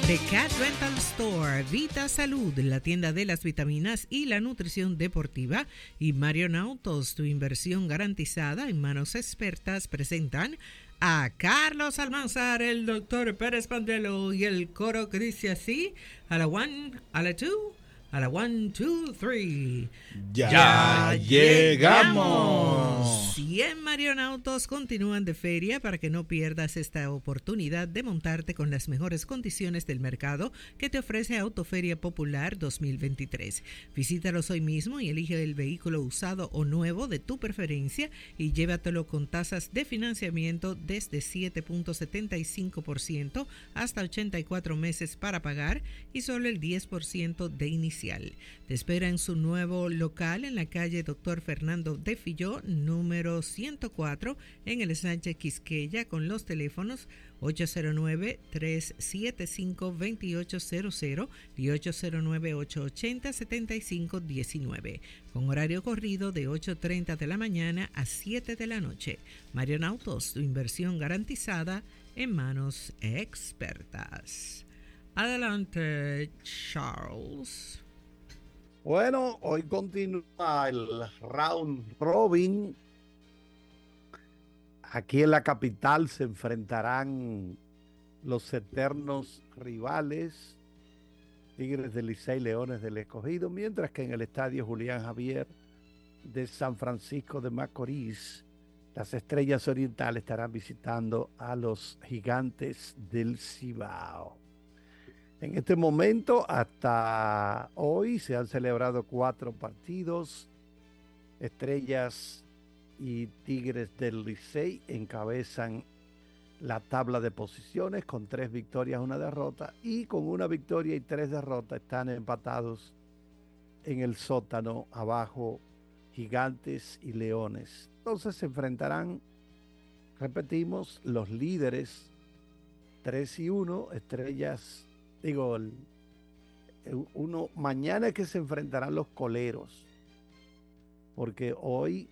The Cat Rental Store, Vita Salud, la tienda de las vitaminas y la nutrición deportiva, y Marion Autos, tu inversión garantizada en manos expertas, presentan a Carlos Almanzar, el doctor Pérez Pandelo y el coro que dice así: a la one, a la two, a la 1, 2, 3. ¡Ya llegamos! 100 Marionautos continúan de feria para que no pierdas esta oportunidad de montarte con las mejores condiciones del mercado que te ofrece Autoferia Popular 2023. Visítalos hoy mismo y elige el vehículo usado o nuevo de tu preferencia y llévatelo con tasas de financiamiento desde 7.75% hasta 84 meses para pagar y solo el 10% de inicial. Te espera en su nuevo local en la calle Dr. Fernando de Filló, número 104, en el Sánchez Quisqueya, con los teléfonos 809-375-2800 y 809-880-7519, con horario corrido de 8:30 de la mañana a 7 de la noche. Marion Autos, tu inversión garantizada en manos expertas. Adelante, Charles. Bueno, hoy continúa el round robin. Aquí en la capital se enfrentarán los eternos rivales, Tigres del Licey, Leones del Escogido, mientras que en el estadio Julián Javier de San Francisco de Macorís, las Estrellas Orientales estarán visitando a los Gigantes del Cibao. En este momento, hasta hoy, se han celebrado 4 partidos. Estrellas y Tigres del Licey encabezan la tabla de posiciones con 3 victorias, 1 derrota, y con 1 victoria y 3 derrotas están empatados en el sótano abajo Gigantes y Leones. Entonces se enfrentarán, repetimos, los líderes 3-1, Estrellas. Mañana es que se enfrentarán los coleros, porque hoy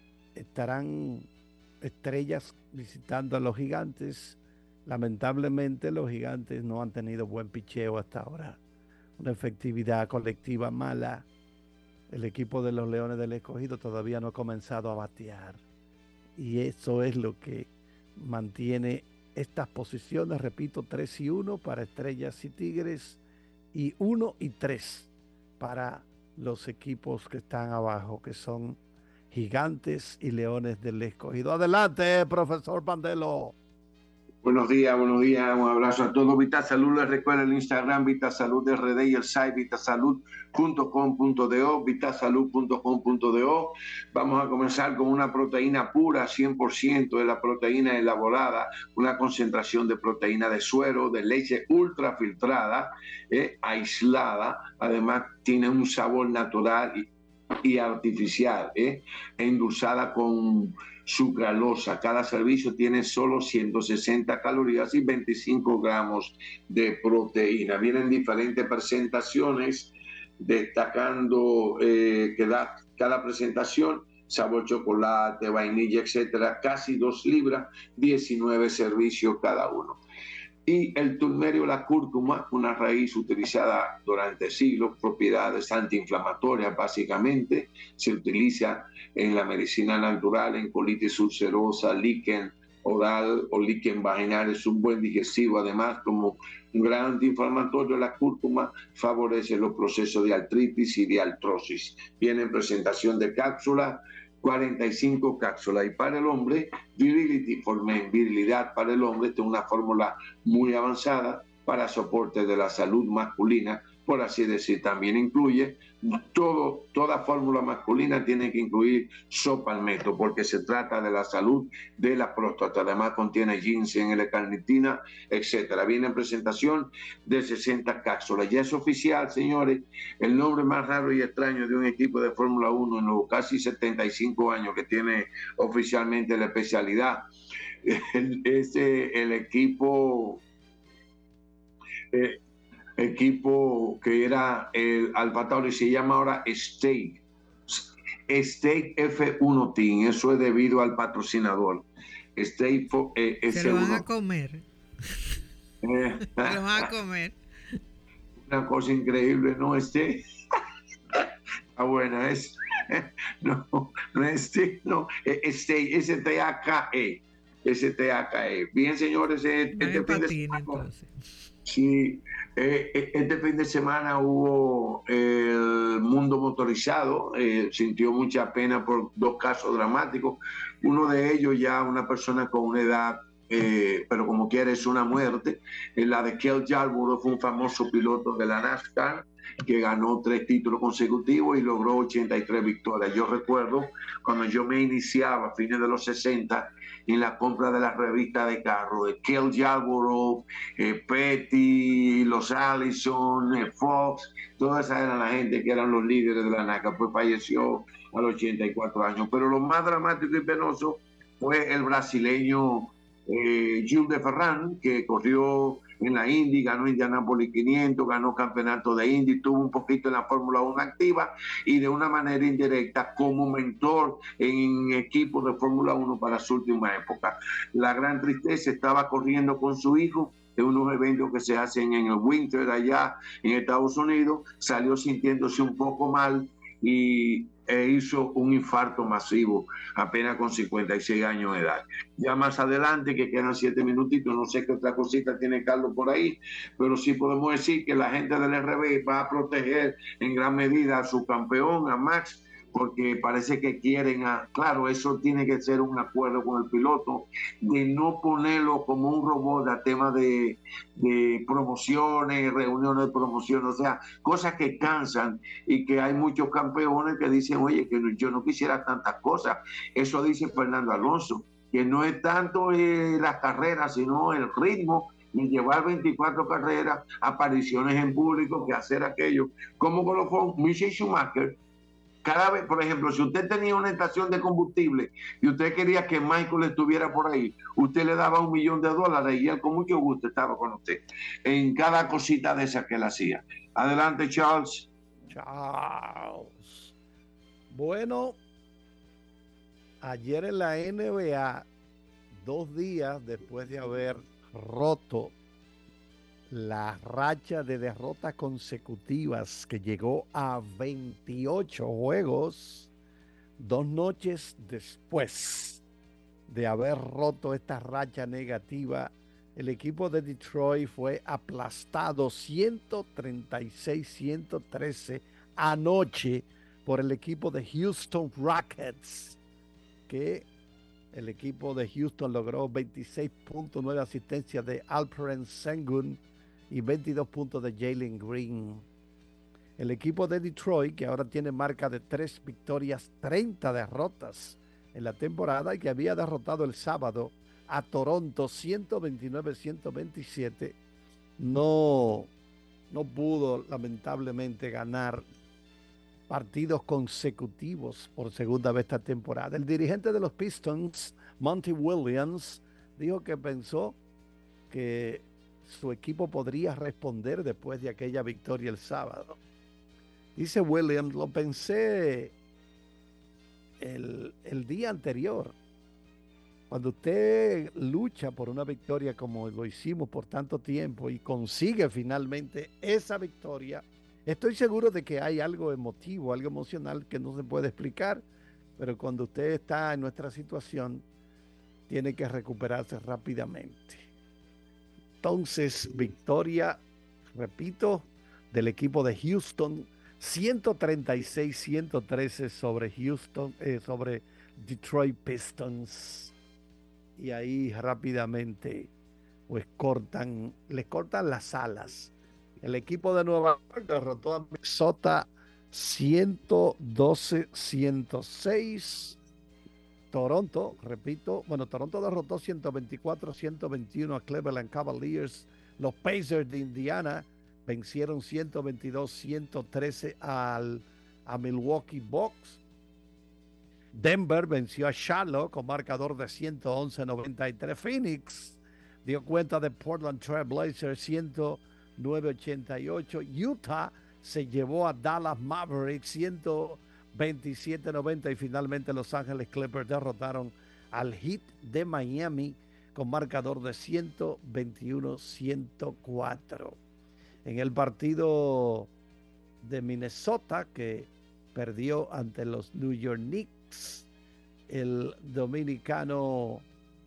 estarán Estrellas visitando a los Gigantes. Lamentablemente los Gigantes no han tenido buen picheo hasta ahora, una efectividad colectiva mala. El equipo de los Leones del Escogido todavía no ha comenzado a batear, y eso es lo que mantiene estas posiciones, repito, 3-1 para Estrellas y Tigres y 1-3 para los equipos que están abajo, que son Gigantes y Leones del Escogido. Adelante, profesor Pandelo. Buenos días, un abrazo a todos. Vita Salud, les recuerda el Instagram Vita Salud RD y el site vitasalud.com.do, vitasalud.com.do. Vamos a comenzar con una proteína pura, 100% de la proteína elaborada, una concentración de proteína de suero, de leche ultra filtrada, aislada. Además tiene un sabor natural y artificial, endulzada con sucralosa. Cada servicio tiene solo 160 calorías y 25 gramos de proteína. Vienen diferentes presentaciones, destacando que da cada presentación sabor chocolate, vainilla, etcétera, casi 2 libras, 19 servicios cada uno. Y el turmerio, la cúrcuma, una raíz utilizada durante siglos, propiedades antiinflamatorias básicamente, se utiliza en la medicina natural, en colitis ulcerosa, líquen oral o líquen vaginal, es un buen digestivo, además como un gran antiinflamatorio. La cúrcuma favorece los procesos de artritis y de artrosis. Viene en presentación de cápsula, 45 cápsulas. Y para el hombre, Virility for Men, virilidad para el hombre, esta es una fórmula muy avanzada para soporte de la salud masculina, por así decir. También incluye toda fórmula masculina tiene que incluir sopalmeto, porque se trata de la salud de la próstata. Además contiene ginseng, L-carnitina, etcétera. Viene en presentación de 60 cápsulas. Ya es oficial, señores, el nombre más raro y extraño de un equipo de Fórmula 1 en los casi 75 años que tiene oficialmente la especialidad. Es el equipo que era el Alfa Tauri, se llama ahora Stake F1 Team. Eso es debido al patrocinador. Se lo van a comer. Se lo van a comer. Una cosa increíble, ¿no? Buena, no, no no, STAKE, STAKE. Bien, señores, Entonces. Sí, este fin de semana hubo el mundo motorizado, sintió mucha pena por dos casos dramáticos. Uno de ellos ya una persona con una edad, pero como quiera es una muerte. La de Cale Yarborough fue un famoso piloto de la NASCAR que ganó 3 títulos consecutivos y logró 83 victorias. Yo recuerdo cuando yo me iniciaba a fines de los 60 en la compra de las revistas de carro, de Cale Yarborough, Petty, los Allison, Fox, toda esa era la gente que eran los líderes de la NASCAR. Pues falleció a los 84 años. Pero lo más dramático y penoso fue el brasileño Gil de Ferran, que corrió en la Indy, ganó Indianapolis 500, ganó campeonato de Indy, tuvo un poquito en la Fórmula 1 activa y de una manera indirecta como mentor en equipos de Fórmula 1 para su última época. La gran tristeza, estaba corriendo con su hijo en unos eventos que se hacen en el Winter allá en Estados Unidos, salió sintiéndose un poco mal y hizo un infarto masivo apenas con 56 años de edad. Ya más adelante, que quedan 7 minutitos, no sé qué otra cosita tiene Carlos por ahí, pero sí podemos decir que la gente del RB va a proteger en gran medida a su campeón, a Max, porque parece que quieren, claro, eso tiene que ser un acuerdo con el piloto, de no ponerlo como un robot a tema de promociones, reuniones de promoción, o sea, cosas que cansan y que hay muchos campeones que dicen, oye, que yo no quisiera tantas cosas. Eso dice Fernando Alonso, que no es tanto las carreras, sino el ritmo y llevar 24 carreras, apariciones en público, que hacer aquello, como colofón Michael Schumacher. Cada vez, por ejemplo, si usted tenía una estación de combustible y usted quería que Michael estuviera por ahí, usted le daba $1 millón y él con mucho gusto estaba con usted en cada cosita de esa que él hacía. Adelante, Charles. Charles. Bueno, ayer en la NBA, 2 días después de haber roto la racha de derrotas consecutivas que llegó a 28 juegos, 2 noches después de haber roto esta racha negativa, el equipo de Detroit fue aplastado 136-113 anoche por el equipo de Houston Rockets, que el equipo de Houston logró 26.9 asistencias de Alperen Sengun y 22 puntos de Jalen Green. El equipo de Detroit, que ahora tiene marca de 3 victorias, 30 derrotas en la temporada, y que había derrotado el sábado a Toronto 129-127, no pudo lamentablemente ganar partidos consecutivos por segunda vez esta temporada. El dirigente de los Pistons, Monty Williams, dijo que pensó que su equipo podría responder después de aquella victoria el sábado. Dice Williams, lo pensé el día anterior. Cuando usted lucha por una victoria como lo hicimos por tanto tiempo y consigue finalmente esa victoria, estoy seguro de que hay algo emotivo, algo emocional que no se puede explicar, pero cuando usted está en nuestra situación, tiene que recuperarse rápidamente. Entonces, victoria, repito, del equipo de Houston, 136-113 sobre sobre Detroit Pistons. Y ahí rápidamente, pues les cortan las alas. El equipo de Nueva York derrotó a Minnesota 112-106. Toronto derrotó 124-121 a Cleveland Cavaliers. Los Pacers de Indiana vencieron 122-113 a Milwaukee Bucks. Denver venció a Charlotte con marcador de 111-93. Phoenix dio cuenta de Portland Trail Blazers 109-88. Utah se llevó a Dallas Mavericks 127-90 y finalmente Los Ángeles Clippers derrotaron al Heat de Miami con marcador de 121-104. En el partido de Minnesota, que perdió ante los New York Knicks, el dominicano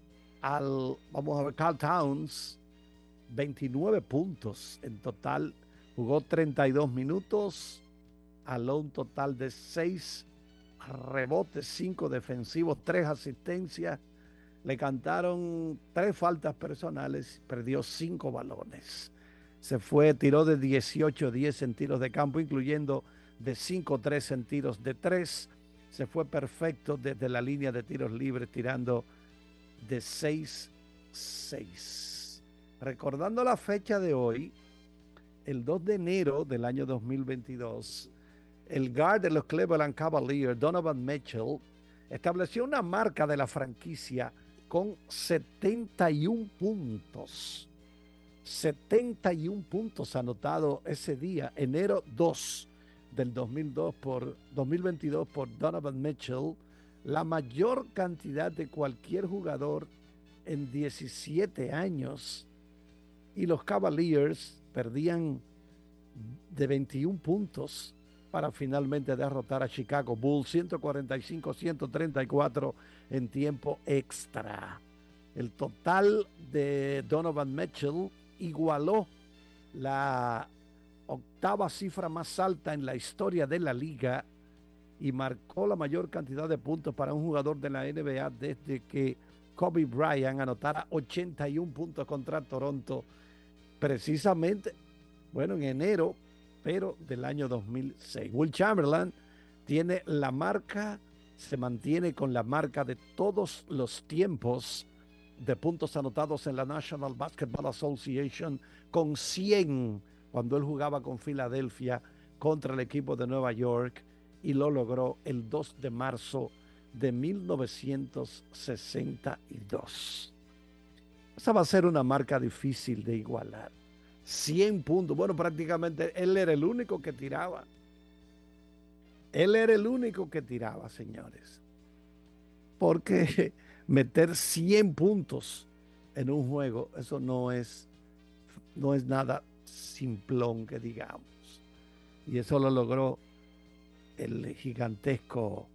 Karl Towns, 29 puntos en total, jugó 32 minutos, aló un total de 6 rebotes, 5 defensivos, 3 asistencias, le cantaron 3 faltas personales, perdió 5 balones. Se fue, tiró de 18-10 en tiros de campo, incluyendo de 5-3 en tiros de 3. Se fue perfecto desde la línea de tiros libres, tirando de 6-6. Recordando la fecha de hoy, el 2 de enero del año 2022, el guard de los Cleveland Cavaliers, Donovan Mitchell, estableció una marca de la franquicia con 71 puntos. 71 puntos anotados ese día, enero 2 del 2022 por Donovan Mitchell, la mayor cantidad de cualquier jugador en 17 años. Y los Cavaliers perdían de 21 puntos para finalmente derrotar a Chicago Bulls 145-134 en tiempo extra. El total de Donovan Mitchell igualó la octava cifra más alta en la historia de la liga y marcó la mayor cantidad de puntos para un jugador de la NBA desde que Kobe Bryant anotara 81 puntos contra Toronto, precisamente, en enero, pero del año 2006. Will Chamberlain tiene la marca, se mantiene con la marca de todos los tiempos de puntos anotados en la National Basketball Association, con 100 cuando él jugaba con Filadelfia contra el equipo de Nueva York, y lo logró el 2 de marzo de 1962. Esa va a ser una marca difícil de igualar. 100 puntos. Bueno, prácticamente él era el único que tiraba. Él era el único que tiraba, señores. Porque meter 100 puntos en un juego, eso no es nada simplón que digamos. Y eso lo logró el gigantesco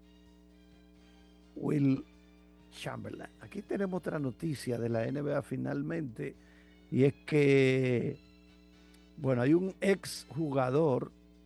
Will Chamberlain. Aquí tenemos otra noticia de la NBA finalmente, y es que, hay un ex jugador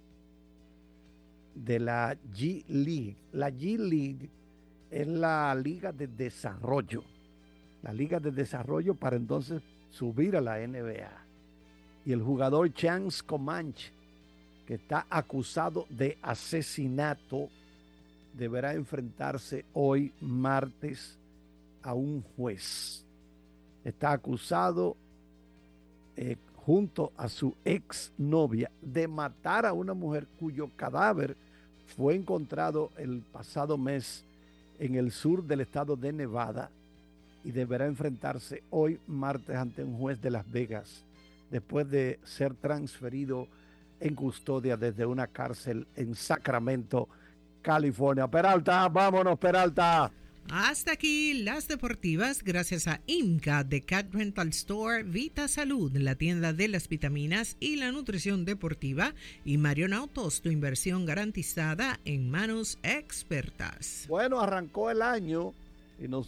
de la G League. La G League es la liga de desarrollo. La liga de desarrollo para entonces subir a la NBA. Y el jugador Chance Comanche, que está acusado de asesinato, deberá enfrentarse hoy martes a un juez. Está acusado junto a su exnovia de matar a una mujer cuyo cadáver fue encontrado el pasado mes en el sur del estado de Nevada, y deberá enfrentarse hoy martes ante un juez de Las Vegas después de ser transferido en custodia desde una cárcel en Sacramento, California. Peralta, vámonos, Peralta. Hasta aquí las deportivas, gracias a IMCA de Cat Rental Store, Vita Salud, la tienda de las vitaminas y la nutrición deportiva, y Marion Autos, tu inversión garantizada en manos expertas. Bueno, arrancó el año y nos